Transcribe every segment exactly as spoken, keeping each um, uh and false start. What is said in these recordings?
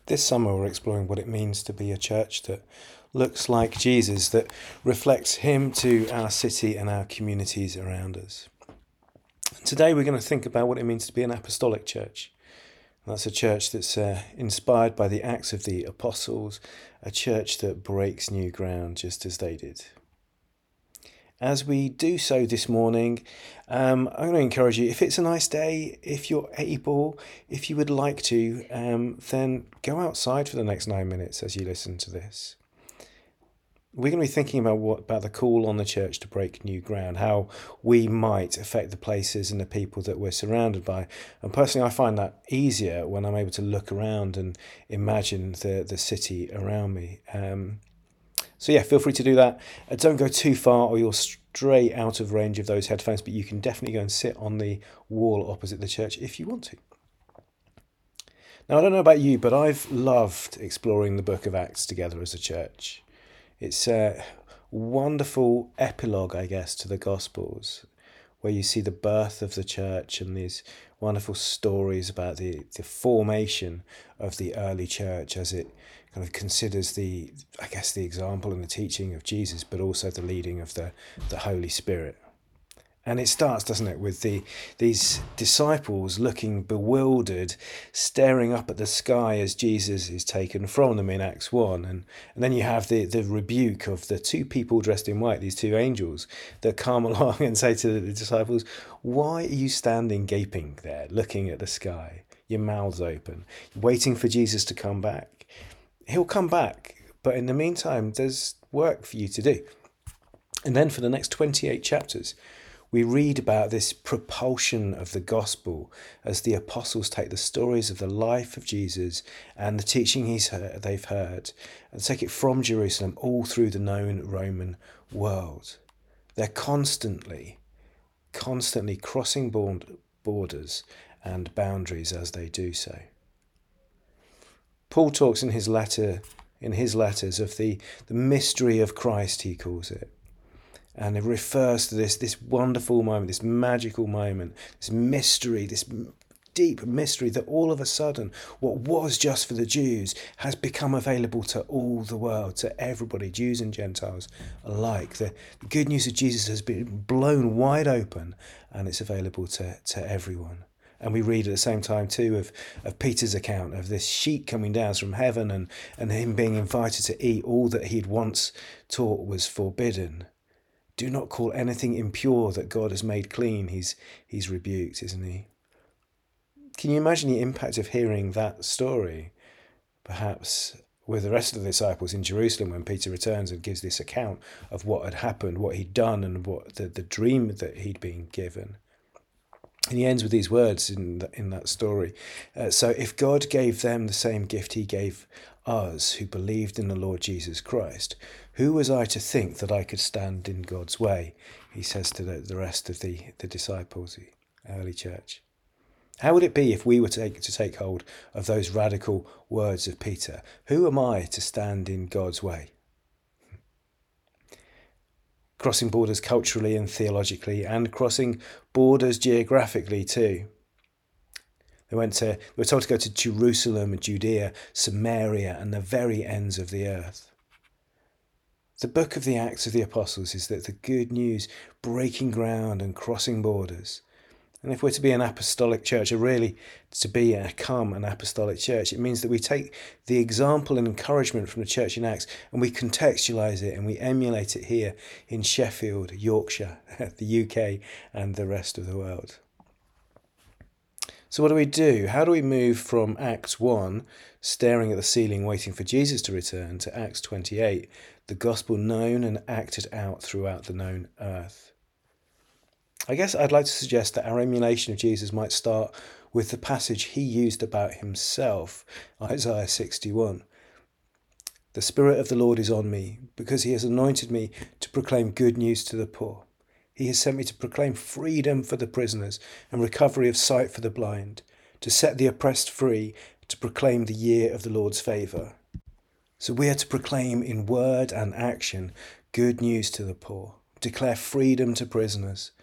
This summer we're exploring what it means to be a church that looks like Jesus, that reflects him to our city and our communities around us. Today we're going to think about what it means to be an apostolic church. That's a church that's uh, inspired by the Acts of the Apostles, a church that breaks new ground just as they did. As we do so this morning, um, I'm going to encourage you, if it's a nice day, if you're able, if you would like to, um, then go outside for the next nine minutes as you listen to this. We're going to be thinking about what about the call on the church to break new ground, how we might affect the places and the people that we're surrounded by. And personally, I find that easier when I'm able to look around and imagine the, the city around me. Um, So yeah, feel free to do that. Uh, don't go too far or you're straight out of range of those headphones, but you can definitely go and sit on the wall opposite the church if you want to. Now, I don't know about you, but I've loved exploring the book of Acts together as a church. It's a wonderful epilogue, I guess, to the Gospels, where you see the birth of the church and these wonderful stories about the, the formation of the early church as it kind of considers the, I guess, the example and the teaching of Jesus, but also the leading of the, the Holy Spirit. And it starts, doesn't it, with the these disciples looking bewildered, staring up at the sky as Jesus is taken from them in Acts one. And, and then you have the, the rebuke of the two people dressed in white, these two angels, that come along and say to the disciples, "Why are you standing gaping there, looking at the sky, your mouths open, waiting for Jesus to come back? He'll come back, but in the meantime, there's work for you to do." And then for the next twenty-eight chapters, we read about this propulsion of the gospel as the apostles take the stories of the life of Jesus and the teaching he's heard, they've heard and take it from Jerusalem all through the known Roman world. They're constantly, constantly crossing borders and boundaries as they do so. Paul talks in his letter, in his letters of the, the mystery of Christ, he calls it. And it refers to this, this wonderful moment, this magical moment, this mystery, this deep mystery that all of a sudden, what was just for the Jews has become available to all the world, to everybody, Jews and Gentiles alike. The, the good news of Jesus has been blown wide open and it's available to, to everyone. And we read at the same time too of, of Peter's account of this sheet coming down from heaven and, and him being invited to eat all that he'd once taught was forbidden. Do not call anything impure that God has made clean. He's he's rebuked, isn't he? Can you imagine the impact of hearing that story? Perhaps with the rest of the disciples in Jerusalem when Peter returns and gives this account of what had happened, what he'd done and what the, the dream that he'd been given. And he ends with these words in, the, in that story. Uh, so if God gave them the same gift he gave us who believed in the Lord Jesus Christ, who was I to think that I could stand in God's way? He says to the, the rest of the, the disciples, the early church. How would it be if we were to take, to take hold of those radical words of Peter? Who am I to stand in God's way? Crossing borders culturally and theologically, and crossing borders geographically too. They went to, they were told to go to Jerusalem, Judea, Samaria, and the very ends of the earth. The book of the Acts of the Apostles is that the good news breaking ground and crossing borders. And if we're to be an apostolic church, or really to be a come an apostolic church, it means that we take the example and encouragement from the church in Acts and we contextualise it and we emulate it here in Sheffield, Yorkshire, the U K and the rest of the world. So what do we do? How do we move from Acts one, staring at the ceiling waiting for Jesus to return, to Acts twenty-eight, the gospel known and acted out throughout the known earth? I guess I'd like to suggest that our emulation of Jesus might start with the passage he used about himself, Isaiah sixty-one. The Spirit of the Lord is on me, because he has anointed me to proclaim good news to the poor. He has sent me to proclaim freedom for the prisoners and recovery of sight for the blind, to set the oppressed free, to proclaim the year of the Lord's favour. So we are to proclaim in word and action good news to the poor, declare freedom to prisoners,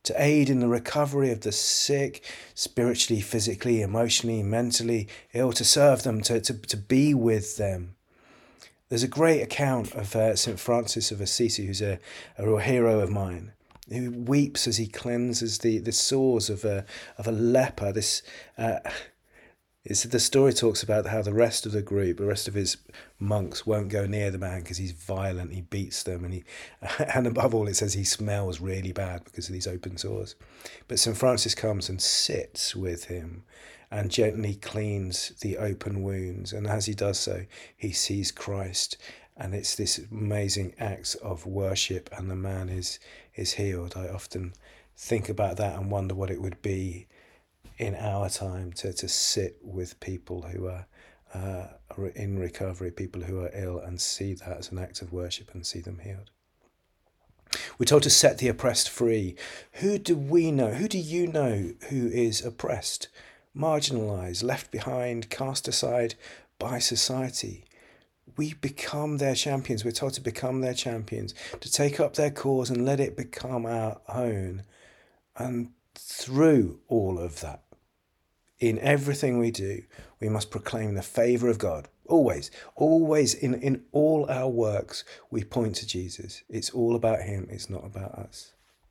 to aid in the recovery of the sick, spiritually, physically, emotionally, mentally ill, to serve them, to, to, to be with them. There's a great account of uh, Saint Francis of Assisi, who's a, a real hero of mine, who weeps as he cleanses the, the sores of a, of a leper. This uh, It's, the story talks about how the rest of the group, the rest of his monks, won't go near the man because he's violent, he beats them, and he, and above all it says he smells really bad because of these open sores. But Saint Francis comes and sits with him and gently cleans the open wounds, and as he does so, he sees Christ, and it's this amazing act of worship, and the man is, is healed. I often think about that and wonder what it would be in our time to, to sit with people who are uh, in recovery, people who are ill, and see that as an act of worship and see them healed. We're told to set the oppressed free. Who do we know? Who do you know who is oppressed, marginalised, left behind, cast aside by society? We become their champions. We're told to become their champions, to take up their cause and let it become our own. And through all of that, in everything we do, we must proclaim the favour of God. Always, always in, in all our works, we point to Jesus. It's all about him. It's not about us.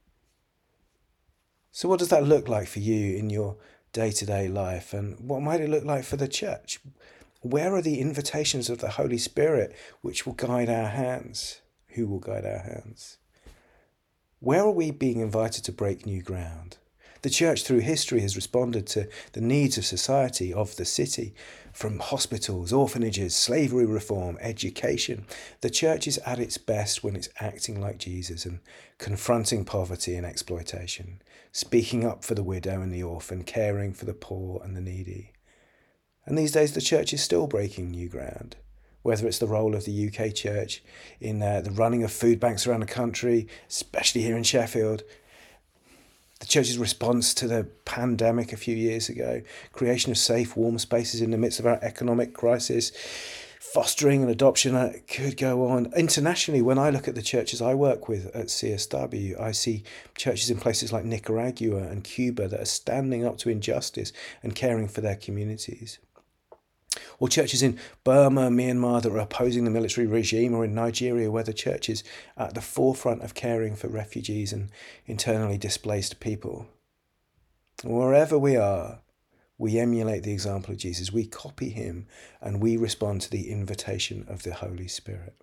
So what does that look like for you in your day-to-day life? And what might it look like for the church? Where are the invitations of the Holy Spirit which will guide our hands? Who will guide our hands? Where are we being invited to break new ground? The church through history has responded to the needs of society, of the city, from hospitals, orphanages, slavery reform, education. The church is at its best when it's acting like Jesus and confronting poverty and exploitation, speaking up for the widow and the orphan, caring for the poor and the needy. And these days the church is still breaking new ground, whether it's the role of the U K church in uh, the running of food banks around the country, especially here in Sheffield, the church's response to the pandemic a few years ago, creation of safe, warm spaces in the midst of our economic crisis, fostering and adoption, uh, could go on. Internationally, when I look at the churches I work with at C S W, I see churches in places like Nicaragua and Cuba that are standing up to injustice and caring for their communities. Or churches in Burma, Myanmar that are opposing the military regime, or in Nigeria where the church is at the forefront of caring for refugees and internally displaced people. Wherever we are, we emulate the example of Jesus. We copy him and we respond to the invitation of the Holy Spirit.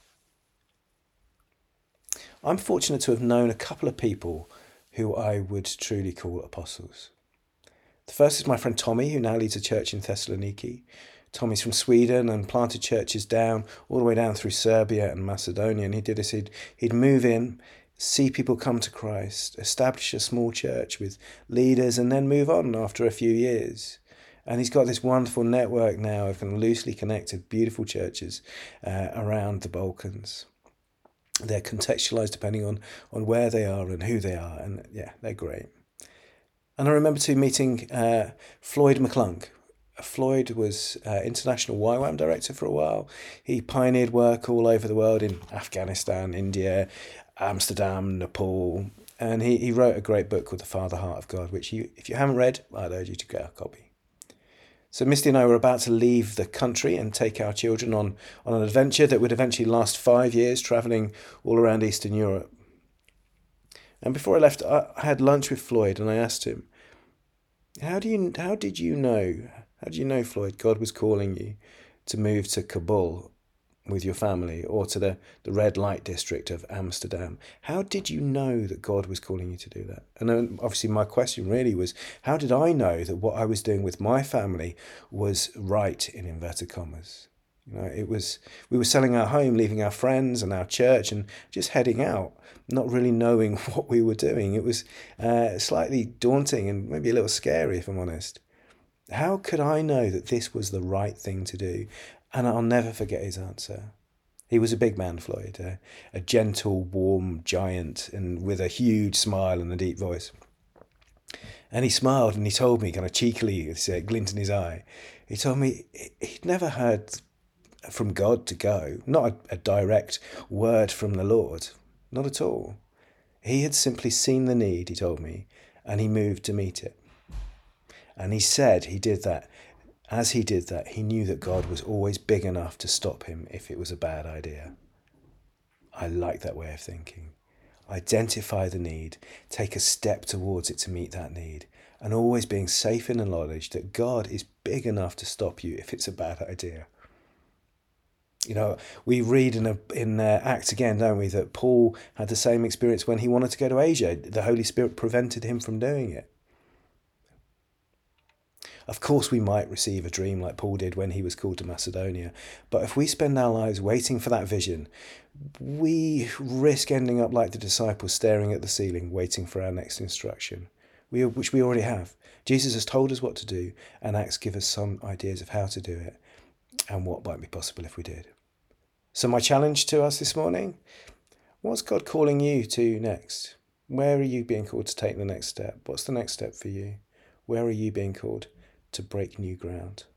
I'm fortunate to have known a couple of people who I would truly call apostles. The first is my friend Tommy, who now leads a church in Thessaloniki. Tommy's from Sweden and planted churches down, all the way down through Serbia and Macedonia. And he did this, he'd, he'd move in, see people come to Christ, establish a small church with leaders, and then move on after a few years. And he's got this wonderful network now of kind of loosely connected, beautiful churches uh, around the Balkans. They're contextualised depending on, on where they are and who they are. And yeah, they're great. And I remember too meeting uh, Floyd McClung. Floyd was uh, International Y WAM director for a while. He pioneered work all over the world in Afghanistan, India, Amsterdam, Nepal. And he, he wrote a great book called The Father Heart of God, which you, if you haven't read, I'd urge you to get a copy. So Misty and I were about to leave the country and take our children on, on an adventure that would eventually last five years, travelling all around Eastern Europe. And before I left, I had lunch with Floyd and I asked him, How do you? How did you know? How did you know, Floyd, God was calling you to move to Kabul with your family, or to the, the red light district of Amsterdam? How did you know that God was calling you to do that? And then obviously my question really was, how did I know that what I was doing with my family was right, in inverted commas? You know, it was, we were selling our home, leaving our friends and our church and just heading out, not really knowing what we were doing. It was uh, slightly daunting and maybe a little scary, if I'm honest. How could I know that this was the right thing to do? And I'll never forget his answer. He was a big man, Floyd, a, a gentle, warm giant, and with a huge smile and a deep voice. And he smiled and he told me, kind of cheekily, with a glint in his eye, he told me he'd never heard from God to go, not a, a direct word from the Lord, not at all. He had simply seen the need, he told me, and he moved to meet it. And he said he did that. As he did that, he knew that God was always big enough to stop him if it was a bad idea. I like that way of thinking. Identify the need, take a step towards it to meet that need, and always being safe in the knowledge that God is big enough to stop you if it's a bad idea. You know, we read in a, in uh, Acts again, don't we, that Paul had the same experience when he wanted to go to Asia. The Holy Spirit prevented him from doing it. Of course, we might receive a dream like Paul did when he was called to Macedonia. But if we spend our lives waiting for that vision, we risk ending up like the disciples staring at the ceiling, waiting for our next instruction, we, which we already have. Jesus has told us what to do, and Acts give us some ideas of how to do it and what might be possible if we did. So my challenge to us this morning, what's God calling you to next? Where are you being called to take the next step? What's the next step for you? Where are you being called to break new ground?